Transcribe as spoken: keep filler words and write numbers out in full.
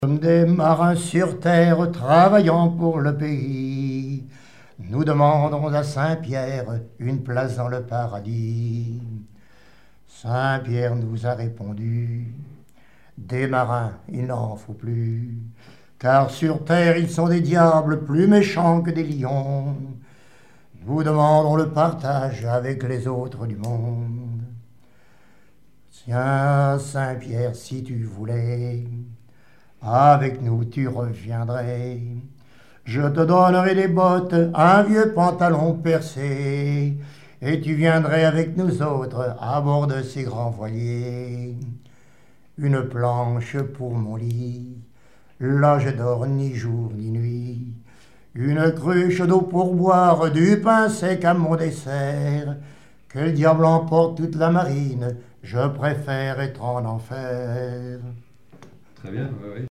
Comme des marins sur terre travaillant pour le pays, nous demandons à Saint-Pierre une place dans le paradis. Saint-Pierre nous a répondu: des marins, il n'en faut plus, car sur terre ils sont des diables plus méchants que des lions. Nous demandons le partage avec les autres du monde. Tiens, Saint-Pierre, si tu voulais, avec nous tu reviendrais. Je te donnerai des bottes, un vieux pantalon percé, et tu viendrais avec nous autres à bord de ces grands voiliers. Une planche pour mon lit, là je dors ni jour ni nuit. Une cruche d'eau pour boire, du pain sec à mon dessert. Que le diable emporte toute la marine, je préfère être en enfer. Très bien, oui, oui.